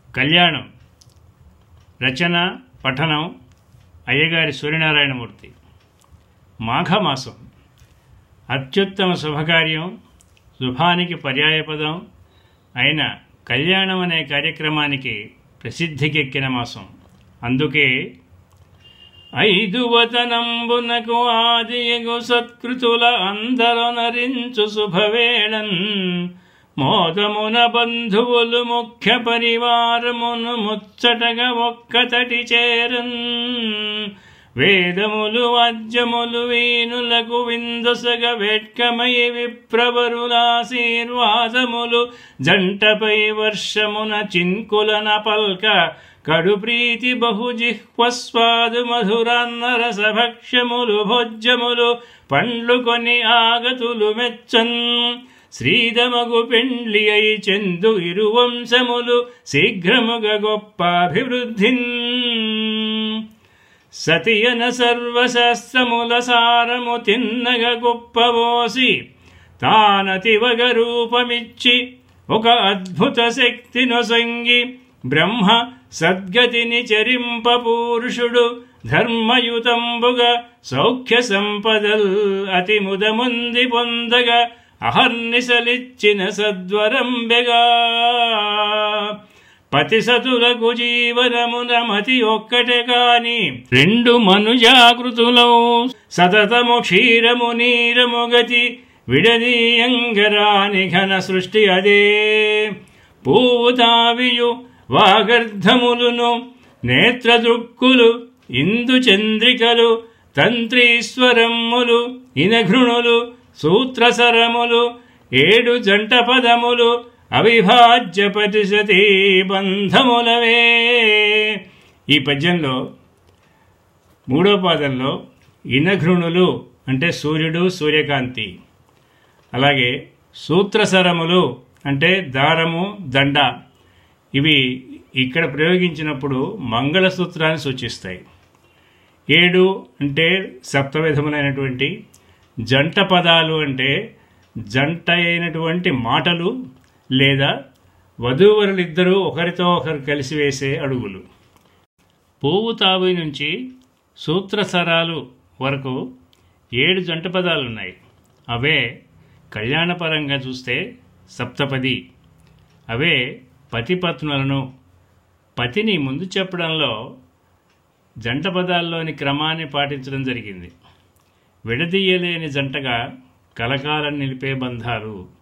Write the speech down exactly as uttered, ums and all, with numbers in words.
కళ్యాణం రచన పఠనం అయ్యగారి సూర్యనారాయణమూర్తి. మాఘమాసం అత్యుత్తమ శుభకార్యం, శుభానికి పర్యాయపదం అయిన కళ్యాణం అనే కార్యక్రమానికి ప్రసిద్ధికెక్కిన మాసం. అందుకే ఐదు వతనంబునకు ఆదియగు సత్కృతుల అందరొనరించు శుభవేళన్ మోదమున బంధువులు ముఖ్య పరివారమును ముచ్చటగా ఒక్కతటి చేరన్ వేదములు వాద్యములు వీనులకు విందుసగ వేట్కమై విప్రవరులాశీర్వాదములు జంటపై వర్షమున చింకులన పల్క కడు ప్రీతి బహుజిహ్వస్వాదు మధురాన్నరసభక్ష్యములు భోజ్యములు పండ్లు కొని ఆగతులు మెచ్చన్ శ్రీదమగు పెండ్లి అయి చెందు ఇరువంశములు శీఘ్రముగ గొప్పాభివృద్ధిన్ సతియన సర్వశాస్త్రముల సారము తిన్నగ గొప్పవోసి తానతివగ రూపమిచ్చి ఒక అద్భుత శక్తి నొసంగి బ్రహ్మ సద్గతిని చరింప పురుషుడు ధర్మయుతంబుగా సౌఖ్య సంపదల్ అతి ముదముంది పొందగా అహర్నిశలిచ్చిన సద్వరంబెగా పతిసతులకు జీవనమున మతి ఒక్కటే కాని రెండు మనుజాకృతులో సతతము క్షీరము నీరము గతి విడదీయంగరాని ఘన సృష్టి అదే. పువ్వు తావియు వాగర్ధములును నేత్రదృక్కులు ఇందు చంద్రికలు తంత్రీశ్వరములు ఇనఘృణులు సూత్రసరములు ఏడు జంట పదములు అవిభాజ్య పతిశతీ బంధములవే. ఈ పద్యంలో మూడో పాదంలో ఇనఘృణులు అంటే సూర్యుడు సూర్యకాంతి, అలాగే సూత్రసరములు అంటే దారము దండ, ఇవి ఇక్కడ ప్రయోగించినప్పుడు మంగళసూత్రాన్ని సూచిస్తాయి. ఏడు అంటే సప్తవిధములైనటువంటి, జంట పదాలు అంటే జంట అయినటువంటి మాటలు లేదా వధూవరులిద్దరూ ఒకరితో ఒకరు కలిసి వేసే అడుగులు. పువ్వు తావి నుంచి సూత్రసరాలు వరకు ఏడు జంట పదాలున్నాయి. అవే కళ్యాణపరంగా చూస్తే సప్తపది. అవే పతిపత్నులను పతిని ముందు చెప్పడంలో జంట పదాల్లోని క్రమాన్ని పాటించడం జరిగింది. విడదీయలేని జంటగా కలకాలం నిలిపే బంధాలు